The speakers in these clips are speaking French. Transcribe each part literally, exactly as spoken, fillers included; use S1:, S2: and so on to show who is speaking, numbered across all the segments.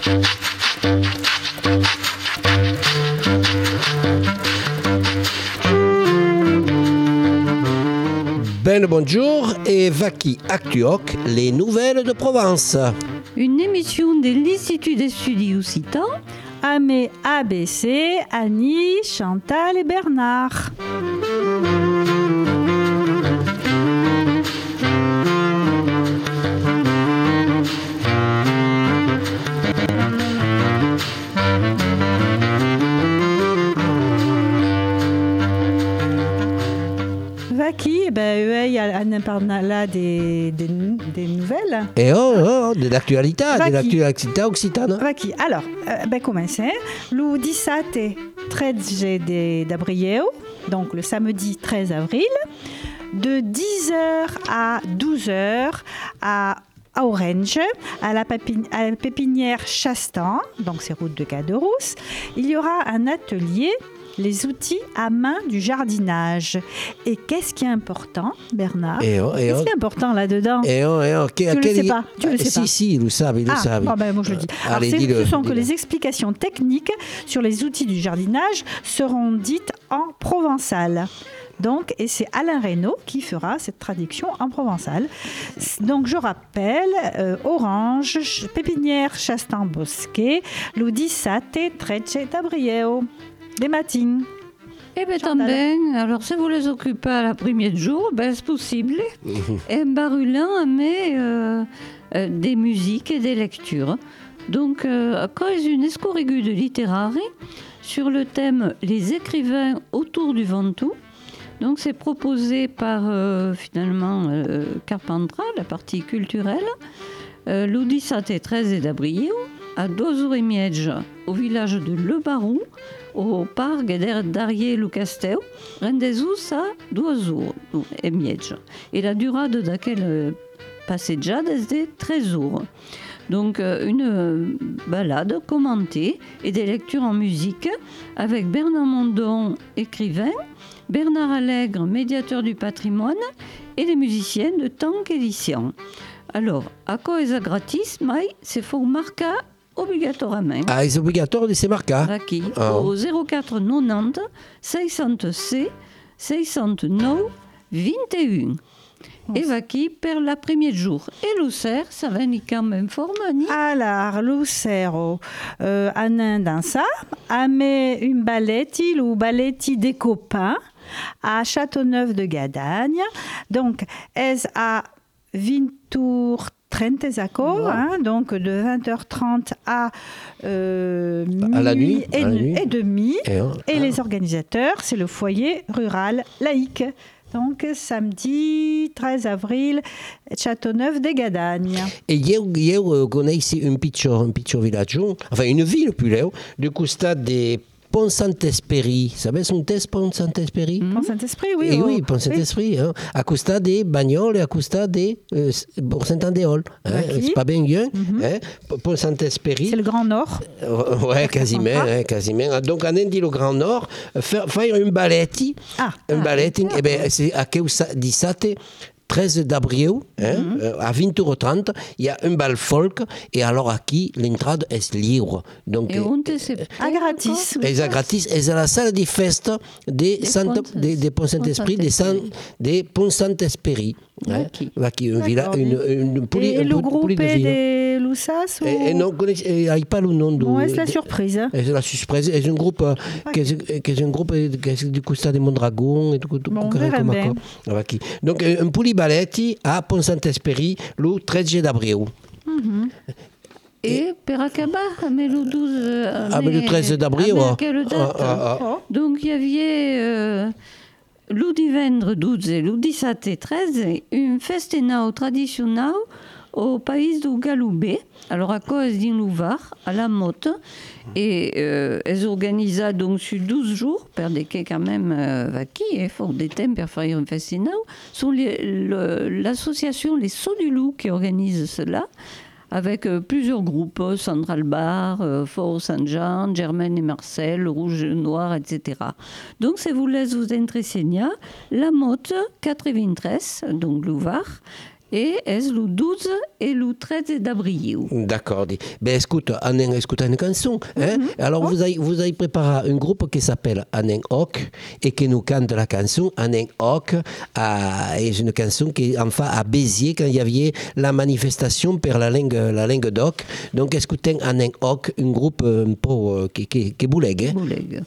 S1: Ben bonjour et Vaki Actuoc, les nouvelles de Provence.
S2: Une émission de l'Institut des Studi Occitans.
S3: Amé A B C, Annie, Chantal et Bernard. Vaki, eh ben, il y a là des, des, des nouvelles.
S1: Et oh, oh de l'actualité,
S3: Vaki.
S1: de l'actualité occitane.
S3: Vaki. Alors, euh, ben, commencez. Le dix-sept treize d'avril, donc le samedi treize avril, de dix heures à douze heures à à Orange, à la, pépin- à la pépinière Chastan, donc c'est route de Caderousse, il y aura un atelier, les outils à main du jardinage. Et qu'est-ce qui est important, Bernard?
S1: Et oh, et
S3: Qu'est-ce
S1: oh.
S3: qui est important là-dedans?
S1: Et oh, et oh,
S3: Tu ne le sais pas, tu le sais
S1: si,
S3: pas.
S1: Si, il le savent, il le
S3: Ah,
S1: savent.
S3: bon, ben, moi je le dis. Alors,
S1: Allez,
S3: c'est-
S1: dis-le,
S3: ce sont que
S1: dis-le.
S3: les explications techniques sur les outils du jardinage seront dites en provençal. Donc, et c'est Alain Reynaud qui fera cette traduction en provençal. Donc, je rappelle, euh, Orange, ch- Pépinière Chastan-Bosquet, le dix-sept treize d'avril, des matins.
S2: Eh bien,
S3: Chantal.
S2: também, alors si vous les occupez à la première jour, ben, c'est possible. Et Barulan met euh, euh, des musiques et des lectures. Donc, euh, à cause d'une escorrigue de littéraire sur le thème Les écrivains autour du Ventoux. Donc, c'est proposé par, euh, finalement, euh, Carpentras, la partie culturelle, euh, le dix-sept treize d'avril, à deux heures trente, au village de Le Barou, au parc d'Arié-le-Castel, rendez-vous à deux heures trente. Et la durée de laquelle passeggiata est de treize heures. Donc, euh, une euh, balade commentée et des lectures en musique avec Bernard Mondon, écrivain, Bernard Allègre, médiateur du patrimoine, et les musiciens de Tank Édition. Alors, à cause gratis, mais c'est faut marquer obligatoirement.
S1: Ah, c'est obligatoire de se marquer.
S2: Aquí,
S1: Ah.
S2: au zéro quatre quatre-vingt-dix, six cents C, six cent neuf, vingt et un. Et Vaki per la premier jour. Et l'Auxerre, ça va ni quand même fort mani.
S3: Alors, Lucero, euh, Anin Dansa, Amé une balletti, ou balletti des copains, à Châteauneuf de Gadagne. Donc, est à vingt trente Zaco, hein, donc de vingt heures trente à, euh,
S1: À la
S3: minuit
S1: nuit,
S3: et,
S1: à la nuit.
S3: et demi.
S1: Et, oh,
S3: Et
S1: ah.
S3: les organisateurs, c'est le foyer rural laïque. Donc, samedi treize avril, Châteauneuf de Gadagne.
S1: Et hier, hier euh, connaissez un petit, un petit village, enfin une ville plus là, du costat des Pont Saint-Esprit. Vous savez son test Pont Saint-Esprit?
S3: Pont Saint-Esprit, oui.
S1: Et
S3: oh,
S1: oui, Pont Saint-Esprit, hein, à costa des Bagnoles et à costa des euh, Pont Saint-Andéol. Hein,
S3: Vaki.
S1: c'est pas bien bien.
S3: Mhm.
S1: Hein, Pont Saint-Esprit.
S3: C'est le Grand Nord.
S1: Euh, ouais, quasiment, hein, quasiment. Donc, on a dit le Grand Nord, faire, faire une balletti.
S3: Ah.
S1: Un
S3: Ah,
S1: balletti, eh ben, c'est à dix-sept treize d'avril, hein,
S3: Mhm.
S1: euh, à vingt heures trente, il y a un bal folk, et alors à qui l'entrée est libre. Donc,
S2: Et on te sait
S3: Ah, gratis.
S1: et c'est gratis, et c'est la salle des festes des,
S2: Des
S1: Saint-
S2: Ponts-
S1: des, des Ponts Saint-Esprit, des, Saint- des Ponts Saint-Esprit. Hein,
S2: Vaki.
S1: Vaki, un village,
S3: D'accord.
S1: une, une, une poli-
S3: Et
S1: un
S3: le
S1: poli-
S3: groupe
S1: poli de
S3: est
S1: ville.
S3: des Loussas ou...
S1: Et, et non, il n'y a pas le nom de.
S3: Bon, est-ce la
S1: de-
S3: surprise hein
S1: et c'est la surprise. Et c'est un groupe, euh, qui est- qui est un groupe euh, qui est du Costa des Mondragons et tout, tout,
S3: Bon, on
S1: tout,
S3: verra
S1: comme
S3: bien.
S1: accord. Ah, qui. Donc, euh, un Pouliballetti à Pont Saint-Esprit le treize d'avril.
S2: Et Peracaba, mais le douze. euh,
S1: Ah, mais le treize d'avril,
S2: ah, mais à
S1: ouais.
S2: quelle date
S1: Ah, ah, ah.
S2: Donc, il y avait euh, le divendre douze et le dix-sept et treize, une festina traditionnelle au pays du Galoubet, alors à cause d'un Louvar, à la Motte, et euh, elles organisaient donc sur douze jours, per des quais quand même euh, vaki, et fort des thèmes pour faire une festina, sont les- le- l'association Les Sauts du Loup qui organise cela, avec euh, plusieurs groupes, Central Bar, euh, Fort Saint-Jean, Germaine et Marcel, Rouge et Noir, et cetera. Donc, si vous voulez vous intéresser, la Motte quatre-vingt-treize, donc Louvard, et est le douze et le treize d'avril.
S1: D'accord. Ben écoute, on a écouté une chanson. Hein? Mm-hmm. Alors oh. vous, avez, vous avez préparé un groupe qui s'appelle Anen Hoc et qui nous chante la chanson Anen Hoc. C'est une chanson qui est enfin à Béziers quand il y avait la manifestation pour la langue, la langue d'Oc. Donc écoutez Anen Hoc, un groupe un peu qui, qui, qui boulegue. Hein?
S2: Boulegue.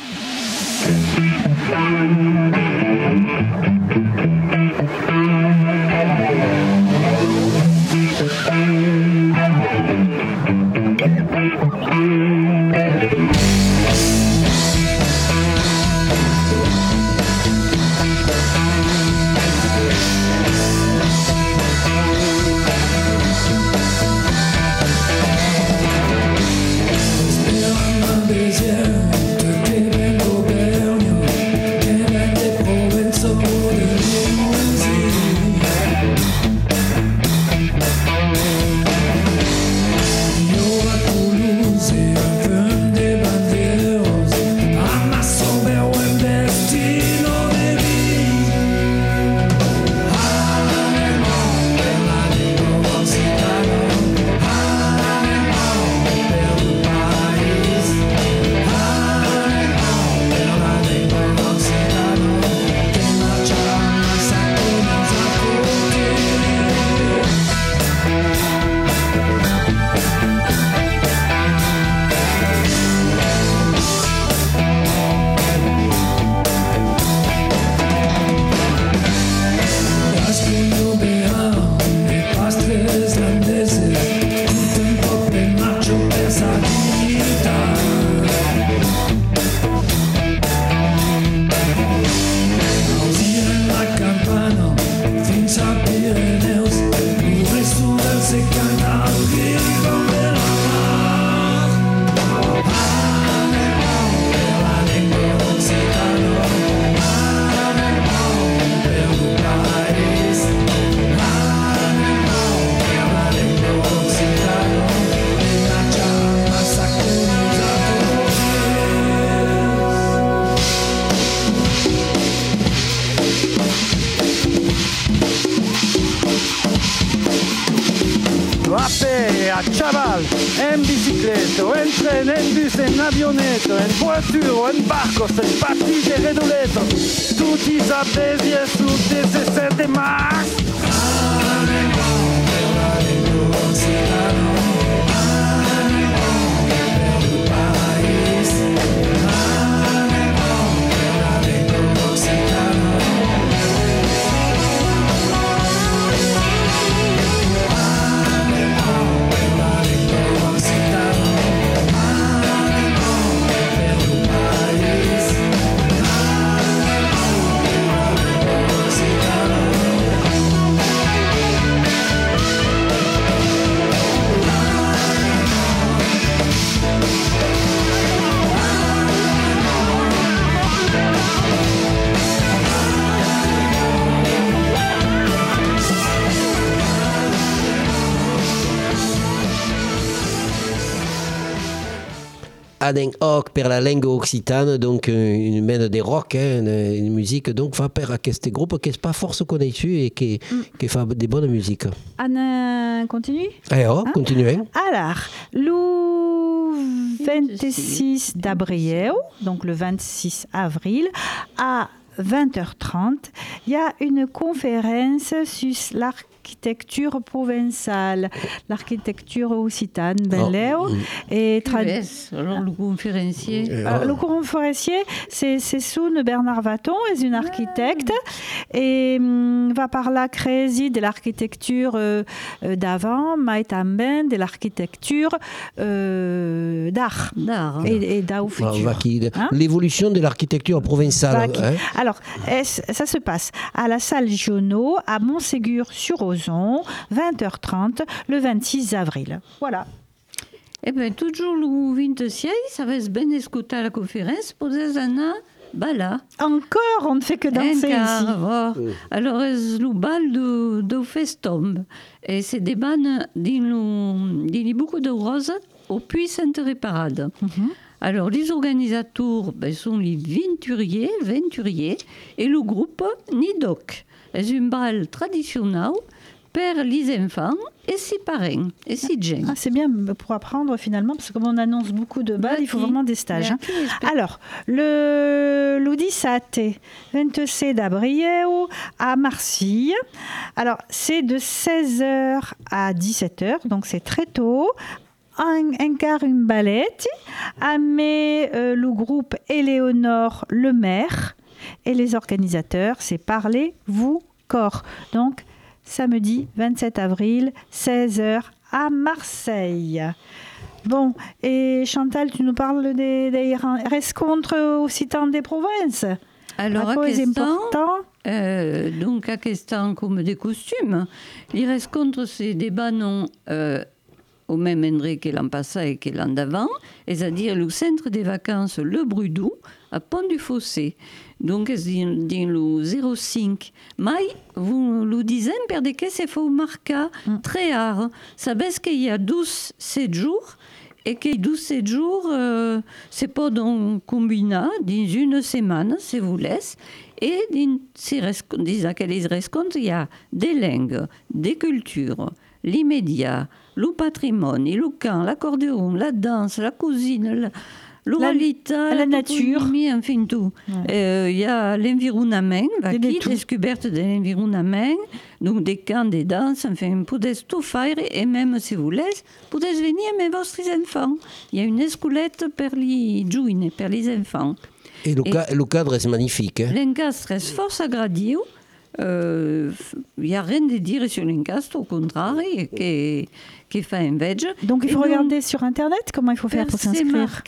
S4: A chaval, en bicicleta, en tren, en bus, en avioneta, en voiture, en barco, en patins et redolettes. Tout y savent bien sous dix-sept de mars.
S1: Anen Hoc per la langue occitane, donc une mène des rock, hein, une, une musique donc fa per aquest groupe qui n'est pas force connu et qui, mm. qui fait des bonnes musiques.
S3: Anne continue.
S1: Eh oh, hein? Continuez.
S3: Alors, le vingt-six d'avril, donc le vingt-six avril, à vingt heures trente, il y a une conférence sur l'architecture provençale, l'architecture occitane, ben Léo.
S2: Oh. Et trad- alors le conférencier.
S3: Euh, le conférencier, c'est, c'est Soune Bernard Vaton, est une architecte, ah. et um, va par là créer de l'architecture euh, d'avant, mais tambien de l'architecture euh, d'art,
S2: d'art hein.
S3: et, et d'art au futur.
S1: Hein? L'évolution de l'architecture provençale. Hein?
S3: Alors, ça se passe à la salle Giono, à Montségur-sur-Ozon, vingt heures trente, le vingt-six avril. Voilà.
S2: Eh bien, toujours le vingt-six, ça va se bien écouter à la conférence pour des années. Bala.
S3: Encore, on ne fait que danser
S2: Encore,
S3: ici.
S2: Oh. Alors, c'est le bal de, de Festombe. Et c'est des bannes qui beaucoup de roses au puits Sainte-Réparade. Mm-hmm. Alors, les organisateurs ben, sont les Venturiers, Venturiers et le groupe Nidoc. C'est un bal traditionnel per les enfants et si parents et si gens.
S3: Ah, c'est bien pour apprendre finalement, parce que comme on annonce beaucoup de balles, il faut vraiment des stages. Hein. Alors, le, le dix-sept vingt-six d'avril à Marseille. Alors, c'est de seize heures à dix-sept heures, donc c'est très tôt. Un, un quart une balette, mais euh, le groupe Éléonore Lemaire et les organisateurs, c'est Parlez-vous corps. Donc, samedi vingt-sept avril, seize heures à Marseille. Bon, et Chantal, tu nous parles des, des rencontres Occitans des provinces.
S2: Alors,
S3: à quoi est important
S2: euh, donc, à question comme des costumes, les rencontres, c'est des bannons euh, au même endroit que l'an passé et que l'an d'avant, c'est-à-dire le centre des vacances Le Brudou, à Pont-du-Fossé. Donc, c'est dans le zéro cinq. Mais, vous le dites, per de que c'est faut marquer très rare. Savez qu'il y a douze sept jours, et que douze sept jours, euh, c'est pas dans combina, dans une semaine, si vous laissez. Et dans ces rencontres, il y a des langues, des cultures, l'immédiat, le patrimoine, le camp, l'accordéon, la danse, la cuisine, la, l'oralité,
S3: la, la nature,
S2: enfin tout. Il ouais. euh, y a l'environnement, qui est découverte de l'environnement, donc des camps, des danses, enfin, vous pouvez tout faire, et même si vous laissez, vous pouvez venir avec votre enfants. Il y a une escoulette pour les jeunes, pour les enfants.
S1: Et le, et ca- le cadre est magnifique. Hein?
S2: L'encastre est fort agréable. Il euh, n'y a rien à dire sur l'encastre, au contraire, qui, qui fait un vedge.
S3: Donc il faut et regarder donc, sur Internet comment il faut faire pour s'inscrire.
S2: Marca,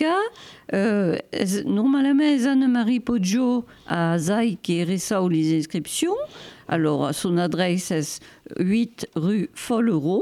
S2: euh, normalement, Anne-Marie Poggio à Zaï qui reçoit les inscriptions. Alors, son adresse est huit rue Follereau,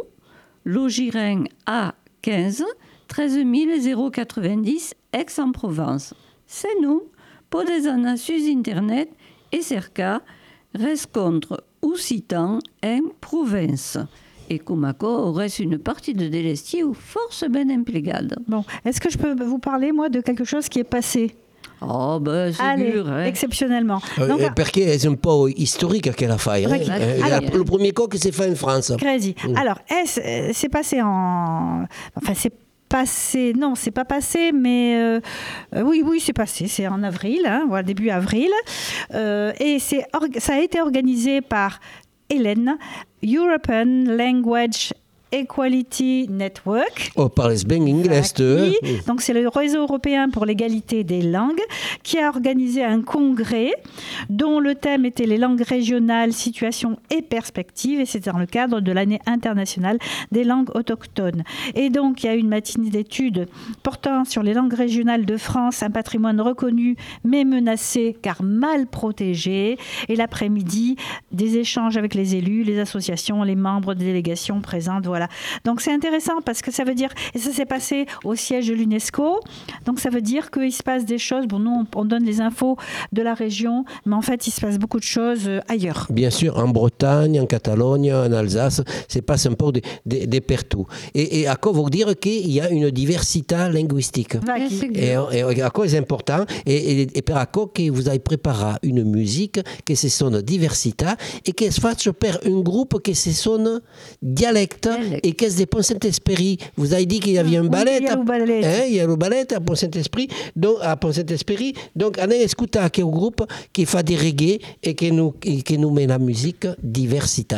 S2: Logiren A quinze, treize mille quatre-vingt-dix, Aix-en-Provence. C'est nous, pour des années sur Internet et cerca, rencontre Occitan en province. Et Comaco reste une partie de Délestier où force bien implicade.
S3: Bon, est-ce que je peux vous parler, moi, de quelque chose qui est passé ?
S2: Oh, ben, c'est
S3: Allez,
S2: dur, hein.
S3: Exceptionnellement.
S1: Euh,
S3: Donc,
S1: parce que c'est un peu historique qu'elle a fait. Hein. Euh, Alors, le premier coup que c'est fait en France.
S3: Crazy. Mmh. Alors, est-ce, c'est passé en... Enfin, c'est passé, non, c'est pas passé, mais euh, euh, oui, oui, c'est passé, c'est en avril, hein, voilà, début avril, euh, et c'est, ça a été organisé par Hélène, European Language Equality Network.
S1: Oh, parle bien anglais.
S3: Oui. Donc, c'est le réseau européen pour l'égalité des langues qui a organisé un congrès dont le thème était les langues régionales, situations et perspectives. Et c'était dans le cadre de l'année internationale des langues autochtones. Et donc, il y a eu une matinée d'études portant sur les langues régionales de France, un patrimoine reconnu mais menacé car mal protégé. Et l'après-midi, des échanges avec les élus, les associations, les membres des délégations présentes. Voilà. Donc c'est intéressant parce que ça veut dire, et ça s'est passé au siège de l'UNESCO, donc ça veut dire qu'il se passe des choses, bon nous on, on donne les infos de la région, mais en fait il se passe beaucoup de choses ailleurs.
S1: Bien sûr, en Bretagne, en Catalogne, en Alsace, c'est pas un peu des de, de partout. Et, et à quoi vous dire qu'il y a une diversité linguistique. Et, et à quoi c'est important, et, et, et pour à quoi que vous avez préparé une musique qui se sonne diversité et qui se fasse par un groupe qui se sonne dialecte. Et qu'est-ce que Pont-Saint-Esprit? Vous avez dit qu'il y avait un ballet.
S3: Oui, il y a le ballet.
S1: Hein, il y a le ballet à Pont-Saint-Esprit. Donc, à Pont-Saint-Esprit. Donc, on a écouté un groupe qui fait des reggae et qui nous, qui nous met la musique diversitat.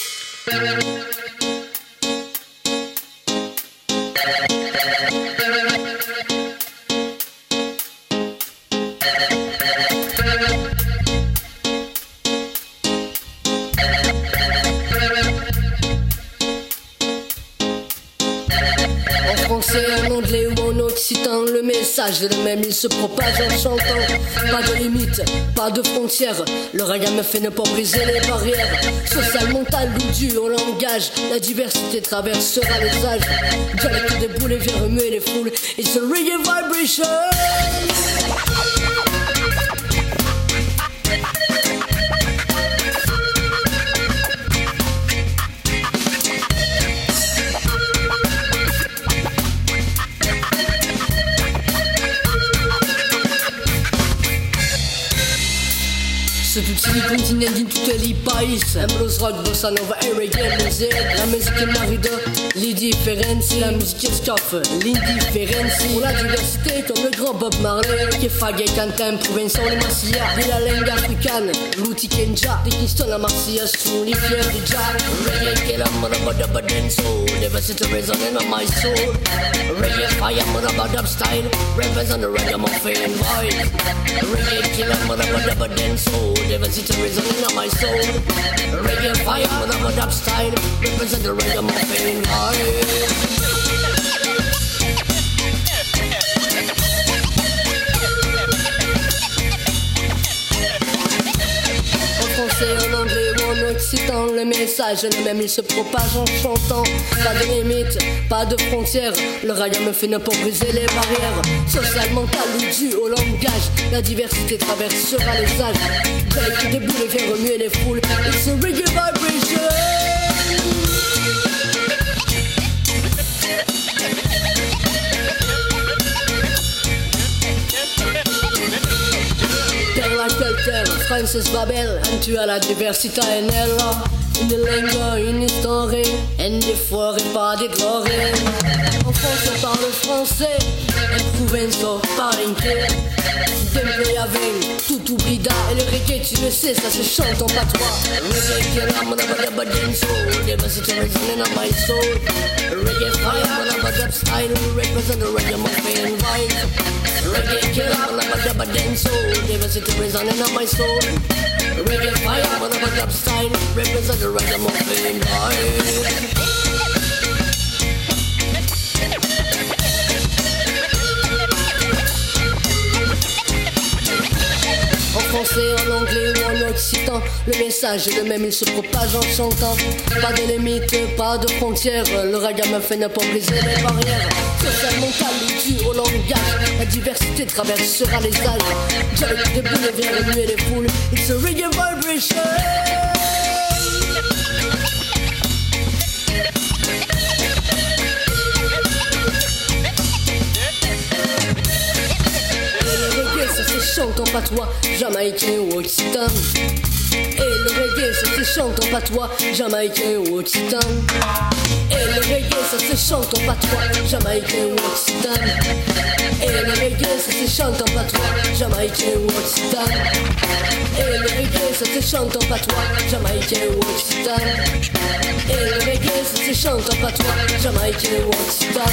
S5: En anglais ou en occitan, le message est le même, il se propage en chantant. Pas de limite, pas de frontières, le reggae me fait ne pas briser les barrières. Social, mental ou dû au langage, la diversité traversera les âges. Dialecte des boules et vient remuer les foules, it's a reggae vibration. C'est toute Si li continent din tutte li país En blues rock, bossa nova e reggae music La musique maride, les différences La musique escaffe, l'indifference Pour la diversité comme le grand Bob Marley Che fa gay cantin, provençal les Marsia De la langue africaine, l'outil Kenja De Kingston la Marsia, sont les fiers de Jack Reggae che la mother dance soul Diversity resonating on my soul Reggae fire, mother style Represent the ragamuffin vibe Reggae killer, mother dance soul Diversity resonating on my soul Reggae fire, mother style Represent the ragamuffin vibe En anglais ou en occitan, le message est le même, il se propage en chantant. Pas de limite, pas de frontières, le ragamuffin fait ne pas briser les barrières. Social, mental ou dû au langage, la diversité traversera les âges. Avec des boules et vient remuer les foules, it's a reggae vibration. La culture, Francis Babel, en tu as la diversité en elle. Une langue, une histoire, un effort et pas des glories. En France on parle français, en province on parle anglais. Demblé avec tout oublida et le reggae tu le sais, ça se chante en patois. Reggae qui est là, mon abadaba dance soul, diversity resonating on my soul. Reggae fire, mon abadab style, represent the ragamuffin vibe. Reggae killer, mon abadaba dance soul, diversity resonating on my soul. Reggae fire, mon abadab style, represent the ragamuffin vibe. En français, en anglais ou en occitan, le message est le même, il se propage en chantant. Pas de limite, pas de frontières, le ragamuffin n'a pas brisé les barrières. Social, mental ou dû au langage, la diversité traversera les âges. J'avais des boules et vient remuer les foules, it's a reggae vibration. Ça se chante en patois, jamaïcain ou occitan. Et le reggae, ça se chante en patois, jamaïcain ou occitan. Et le reggae, ça se chante en patois, jamaïcain ou occitan. Et le reggae, ça se chante en patois, jamaïcain ou occitan. Et le reggae, ça se chante en patois, jamaïcain ou occitan. Et le reggae, ça se chante en patois, jamaïcain ou occitan.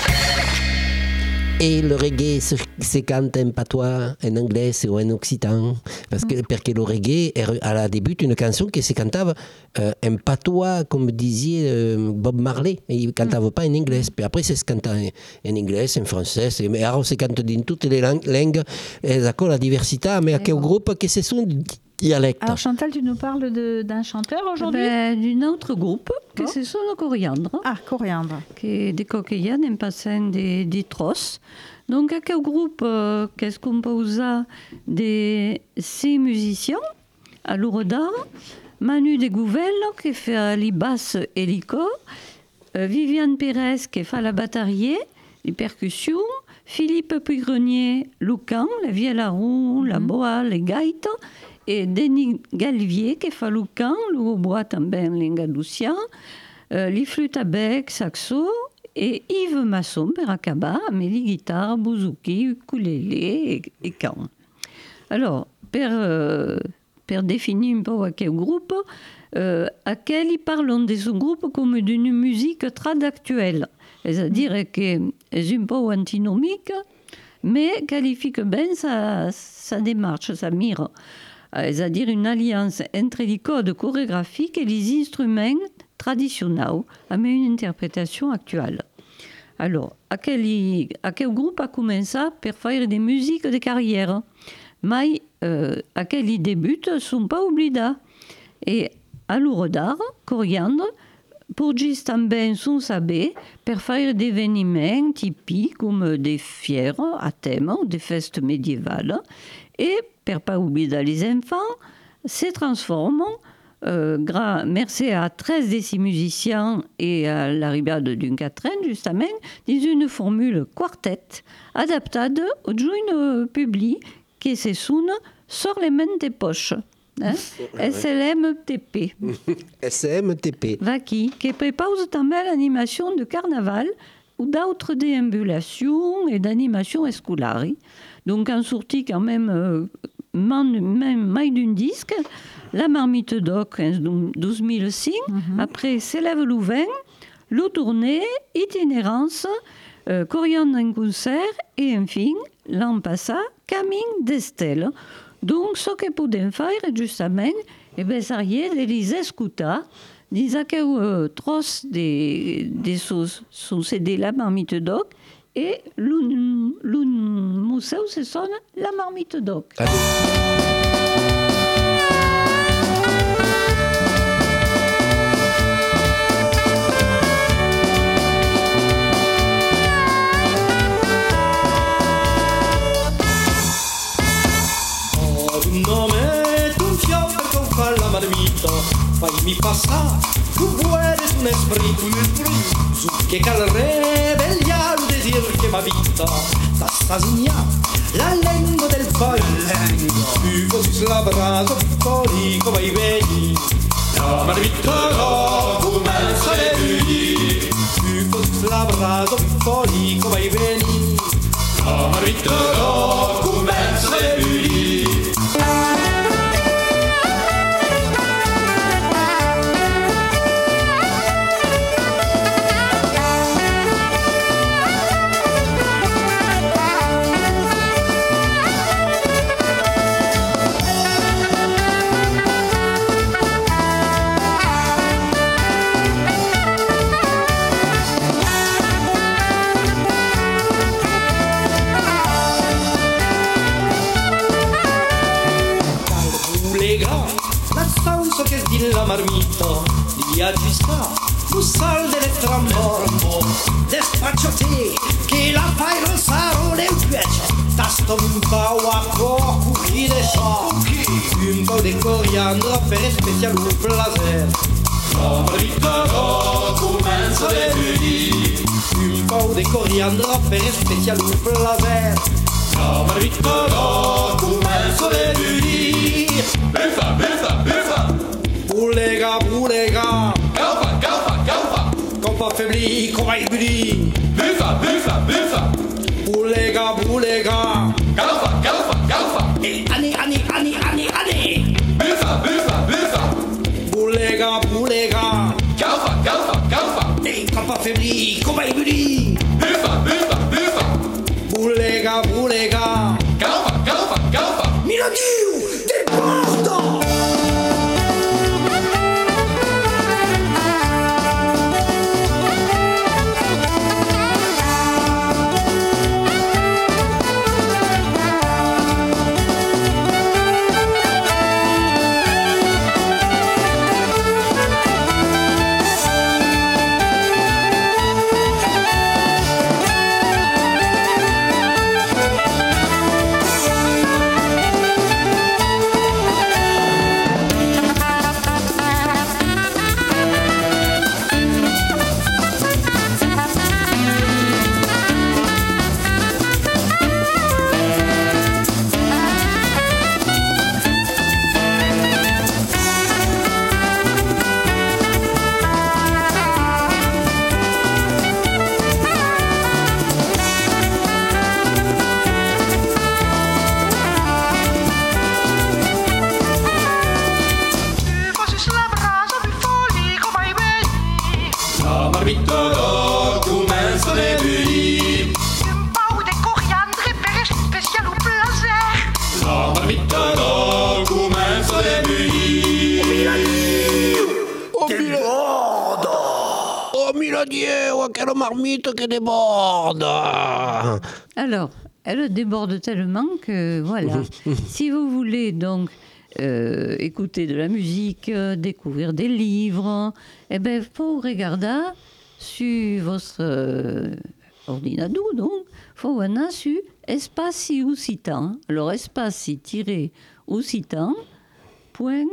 S1: Et le reggae se, se cante en patois, en anglais ou en occitan. Parce que, parce que le reggae, à la début, une chanson qui se cantava euh, en patois, comme disait euh, Bob Marley. Et il ne cantava pas en anglais. Puis après, ça se canta en, en anglais, en français. Mais alors, se cante dans toutes les langues. Et d'accord, la diversité, mais à quel groupe que ce sont dialectes.
S3: Alors Chantal, tu nous parles de, d'un chanteur aujourd'hui?
S2: Ben, d'un autre groupe, que
S3: Oh.
S2: ce sont le Coriandre.
S3: Ah, Coriandre.
S2: Che de coquillane en passant des, des trosses. Donc, à quel groupe euh, qu'est-ce qu'on pose de six musiciens à Lourdes, Manu de Gouvel qui fait les basses et les corps, euh, Viviane Pérez qui fait la bataille, les percussions, Philippe Puigrenier, Lucan, la vielle à roue, la boa, les gaites, et Denis Galvier qui fait Lucan, le hautbois também, l'engadoucia, euh, les flûtes à bec, saxo, et Yves Masson per acabar, mais les guitares, bouzouki, ukulélé et, et can. Alors, per, euh, per définir un peu à quel groupe, euh, à quel ils parlent de ce groupe comme d'une musique trad actuelle. C'est-à-dire que c'est un peu antinomique, mais qualifie bien sa, sa démarche, sa mire. C'est-à-dire une alliance entre les codes chorégraphiques et les instruments traditionnels, avec une interprétation actuelle. Alors, à quel, à quel groupe a commencé pour faire des musiques de carrière? Mais euh, à quel ils débutent ne sont pas oubliés. Et à Lourdes, Coriandre, pour juste também son saber pour faire des événements typiques comme des fières à thème, des fêtes médiévales. Et, pour ne pas oublier les enfants, se transforment, euh, gra- merci à treize de ces musiciens et à l'arrivée d'une quatraine, justement, dans une formule quartet adaptée au jeune public qui se sonne sur les mains des poches. hein? S L M T P.
S1: S M T P.
S2: Vaki, che prepose també l'animació de carnaval ou d'autres déambulations et d'animation escolari. Donc, en sorti quand même, euh, même mai d'un disque, la marmite d'oc en douze mille cinq, mm-hmm. Après s'élève Louvain, le tournée, itinérance, euh, coriandre en concert, et enfin, l'an passé, Camine d'Estelle. Donc, ce que podem faire, justement, eh ben, ça y est, de les escutar, disent que euh, tros des des choses sont cédés la marmite d'oc et l'un l'un museu se sonne la marmite d'oc.
S6: Un nome, tu fiore con fa la marmita, fai-mi passar, tu vueres un esprit, un esprit, su che calre veglia un desir che m'habita, t'assasigna la lingua del paese, tu fossi labrato, piccolico, vai veni, la marmita no, commence le vedi, tu fossi labrato, piccolico, vai veni, la marmita no, commence le vedi. La marmita di agista, tu sal delle tramormo, despacciati che la fai rossare un piace, tasto un po' a poco chi ne sa, un po' di coriandre per special un plaisir. La marmita no, commence le vedi, un po' di coriandre per special un plaisir. La marmita no, commence le vedi, buffa, buffa, buffa. Boulega, boulega, galfa, galfa, galfa, compa faibli, compa ibli, buffa, buffa, buffa, boulega, boulega, galfa, galfa, galfa, et ani, ani, ani, ani, ani, buffa, buffa, buffa, boulega, boulega, galfa, galfa, galfa, et compa faibli, compa ibli, buffa, buffa, buffa, boulega, boulega, galfa, galfa, galfa, Miladiu, del porto!
S1: Quelle marmite qui déborde!
S2: Alors, elle déborde tellement que, voilà, si vous voulez donc euh, écouter de la musique, euh, découvrir des livres, eh bien, il faut regarder sur votre euh, ordinateur, donc, il faut aller sur Espace Occitan. Alors, espace-occitan point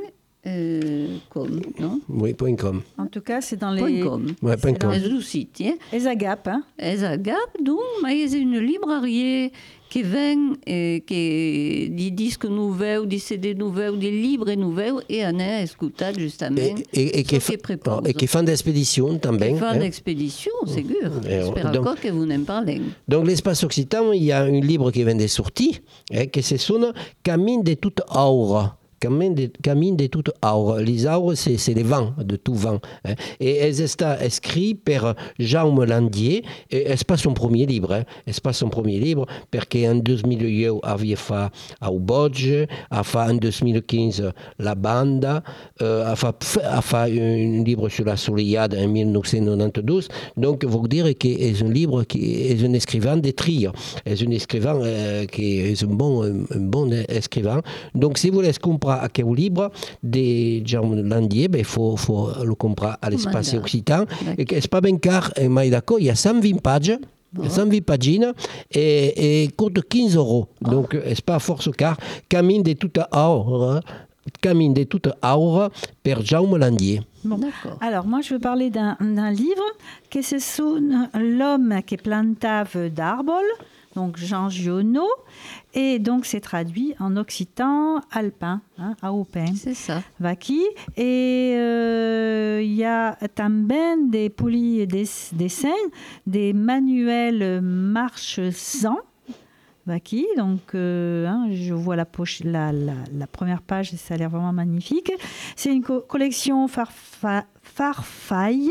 S2: euh, com, non?
S1: Oui, point .com.
S3: En tout cas, c'est dans les...
S2: Point com.
S1: Ouais, point
S3: C'est dans
S1: .com.
S2: Ez du site, hein?
S3: les agapes. Hein.
S2: Ez a gap, donc, mais c'est une librairie qui vend eh, qui des disques nouveaux, des C D nouveaux, des livres nouveaux, et on a écouté justement.
S1: Et, et, et, qui,
S2: ce qui prépare.
S1: et qui font d'expédition também.
S2: Qui font
S1: hein.
S2: d'expédition, c'est sûr.
S1: Et
S2: J'espère
S1: donc-
S2: encore que vous n'en parlez.
S1: Donc, l'espace occitan, il y a un livre qui vient de sortir, hein, qui se sonne Camine de toute aura. Camine de, camine de toute aura. Les auras, c'est, c'est les vents, de tout vent. Hein. Et elle est écrit par Jaume Landier, et c'est pas son premier livre, hein. C'est pas son premier livre, parce qu'en deux mille dix avait fait au Bodge, a fait en deux mille quinze La Banda, euh, a fait, a fait un livre sur la Soleillade en dix-neuf cent quatre-vingt-douze. Donc, vous dire que c'est un livre qui est un écrivain de trio. C'est un écrivain euh, qui est un bon, un, un bon écrivain. Donc, si vous voulez comprendre à quel livre de Jaume Landier, il ben, faut, faut le comprendre à l'espace
S2: D'accord.
S1: occitan. Et que c'est pas bien car, mais d'accord, il y a cent vingt pages. cent vingt pagines et, et coûte quinze euros. Donc, c'est pas force car. Camine de toute aura. Camine de toute aura par Jaume Landier.
S3: Bon.
S2: D'accord.
S3: Alors, moi, je veux parler d'un, d'un livre qui se sonne L'homme qui plantave d'arbres, donc Jean Giono, et donc c'est traduit en occitan alpin, hein, aupin.
S2: C'est ça.
S3: Vaki. Et euh, il y a também des polis des dessins, des manuels marchesans. Vaki. Donc, euh, hein, je vois la, poche, la, la, la première page, ça a l'air vraiment magnifique. C'est une co- collection farfa, Farfaille,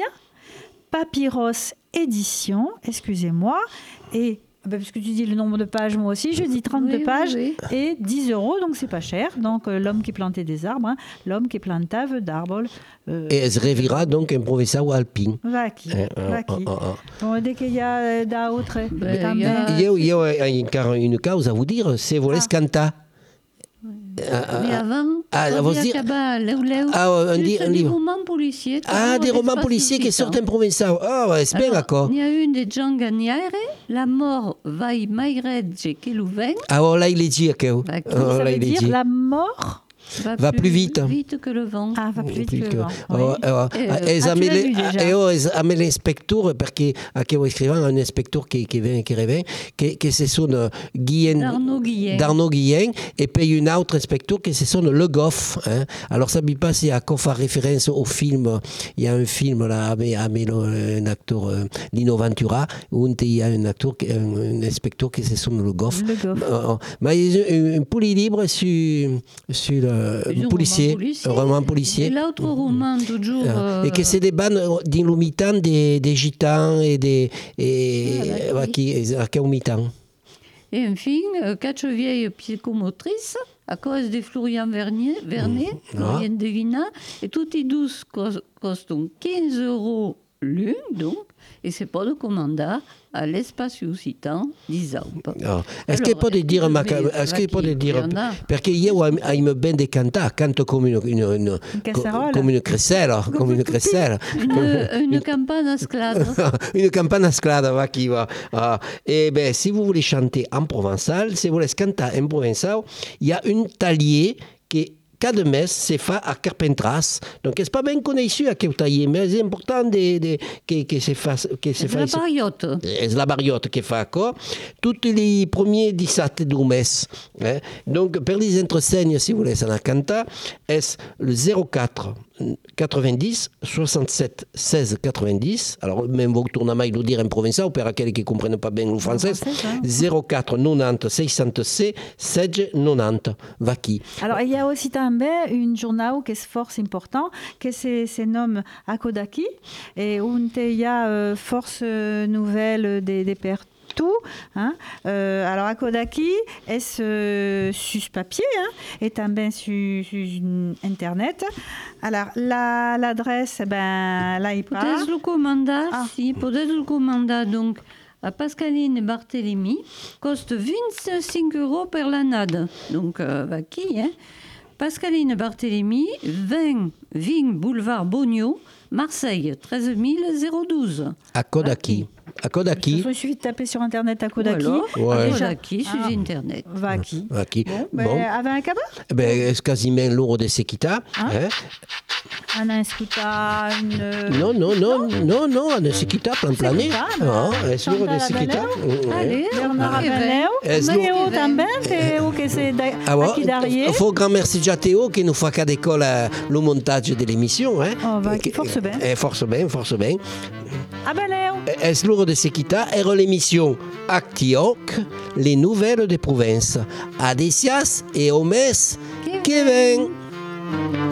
S3: Papyrus Édition, excusez-moi, et ben, parce que tu dis le nombre de pages, moi aussi, je dis trente-deux
S2: Oui,
S3: pages
S2: oui,
S3: et dix euros, donc c'est pas cher. Donc, euh, l'homme qui plantait des arbres, hein, l'homme qui plantave d'arbres. Euh,
S1: Et elle se revira donc un professeur alpin.
S3: Vaki.
S1: Eh, ah,
S3: Vaki.
S1: ah, ah,
S3: Bon, dès qu'il y a euh, d'autres.
S2: Ben,
S3: também.
S2: il y a-
S1: Il y a, il y a encore une cause à vous dire, c'est vous laisse cantar.
S2: Mais avant,
S1: ah,
S2: on
S1: vous
S2: dit à
S1: dire-
S2: Cabal, Léo, Léo,
S1: Ah, on
S2: juste
S1: dit un
S2: des
S1: livre.
S2: romans policiers.
S1: Ah,
S2: toujours
S1: des romans
S2: l'espace
S1: policiers qui
S2: occitan.
S1: sortent en provençal. Ah, ouais, c'est bien
S2: Alors,
S1: d'accord.
S2: Il y a une de Jean Gagnare, La mort va y mairedge que l'ouven,
S1: Ah, oh, là, il est dit, ok.
S2: Bah,
S1: Oh,
S3: Ça
S1: là,
S3: veut
S1: il est
S3: dire
S1: dit.
S3: la mort.
S1: Va plus vite.
S2: vite que le vent.
S3: Ah, va plus vite que le
S1: que-
S3: vent.
S1: Oh,
S3: Oui.
S1: oh,
S2: Eh,
S1: ah,
S2: euh,
S1: elles
S3: ah, tu
S1: amènent-
S3: l'as lu déjà.
S1: eh, oh, elles amènent l'inspecteur, parce que, à quel écrivain, un inspecteur qui, qui vient, qui revient, qui, qui se sonne Guillen.
S2: D'Arnaud Guillen.
S1: D'Arnaud Guillen, et puis une autre inspecteur qui se sonne Le Goff. Hein. Alors, ça ne pas si à quoi faire référence au film. Il y a un film, là, avec, avec un acteur, euh, Lino Ventura, où il y a un acteur, qui- un, un inspecteur qui se sonne Le Goff.
S3: Le Goff.
S1: Euh, mais il y a un, un poulet libre sur, sur le
S2: Un roman
S1: policier.
S2: policier.
S1: Un roman
S2: Et
S1: policier.
S2: l'autre roman, toujours.
S1: Ah.
S2: euh,
S1: Et que c'est des bandes d'inlumitants, des, des gitans et des. Et,
S2: Ah, d'accord,
S1: euh,
S2: oui.
S1: qui, à Kaumitan.
S2: Et enfin, euh, quatre vieilles psychomotrices, à cause de Florian Vernier, Vernet,
S1: Ah.
S2: Florian Devina, et toutes les douze cos- costent quinze euros l'une, donc, et c'est pas de commanda à l'espace occitan des Alpes.
S1: Ah. Est-ce qu'il peut dire, ma, est-ce qu'il peut dire, parce qu'il y a une bande de cantar, cante comme une, une, une,
S3: casserole.
S1: comme une crécelle, comme une crécelle.
S2: Une, une campagne à sclade.
S1: Une campagne à sclade, va qui va. Ah. Et ben, si vous voulez chanter en provençal, si vous voulez chanter en provençal, il y a une talier qui cada mes se fa à Carpentras. Donc, c'est pas bien connu à quel tailler, mais c'est important de, de, que, que se fasse. Que se
S2: C'est la
S1: fasse.
S2: bariote.
S1: C'est la bariote qui fait quoi? Tous les premiers dix-sept du mes. Hein? Donc, per les entreseignes, si vous voulez, ça n'a canta, est le zéro quatre quatre-vingt-dix soixante-sept seize quatre-vingt-dix. Alors, même vous tournez le dire en provençal, ou pour aquellos qui ne comprennent pas bien le français, zéro quatre quatre-vingt-dix soixante-seize seize quatre-vingt-dix. Va qui?
S3: Alors, il y a aussi também une journal qui est fort important, qui se, se nomme Akodaki, et où il y a euh, force nouvelle des, des pertes. Tout, hein. euh, alors, Akodaki est euh, sur papier hein, et também sur, sur Internet. Alors, la, l'adresse, ben, là, il part.
S2: Peut-être le commanda,
S3: Ah.
S2: si, peut-être le commanda, donc, à Pascaline et Barthélemy, coste vingt-cinq euros per l'année. Donc, euh, va qui, hein? Pascaline et Barthélemy, vingt, vingt boulevard Bogno, Marseille, treize mille douze.
S1: À Kodaki. A Kodaki.
S3: Il suffit de taper sur Internet à Kodaki.
S2: Voilà.
S1: Ouais.
S2: Kodaki sur
S3: Ah.
S2: Internet.
S3: Vaki.
S1: Vaki.
S3: Bon, ben,
S1: Bon.
S3: avec un cabas
S1: Eh ben, quasiment l'euro de Sekita.
S3: Hein?
S1: Hein?
S3: Un inscuta, une...
S1: Non, non, non, non, non, un Sekita, plan plané.
S3: Sekita,
S1: Non,
S3: ben,
S1: es l'euro de
S3: Chantal
S1: Sekita.
S3: Abeleu.
S2: Allez,
S3: Bernard
S2: eh ben,
S3: Abeneu.
S1: Es
S3: Théo
S1: l'euro-
S3: também, Théo que c'est da-
S1: Ah bon,
S3: aqui d'Arié.
S1: il faut grand merci à Théo qui nous fait qu'à l'école euh, le montage de l'émission. Hein.
S3: Oh, va,
S1: Que-
S3: force bien.
S1: Eh, force bien, force bien.
S3: Abeneu.
S1: Es l'euro de Sekita et l'émission Actioc, les nouvelles des provinces. Adesias et Omes, Kevin.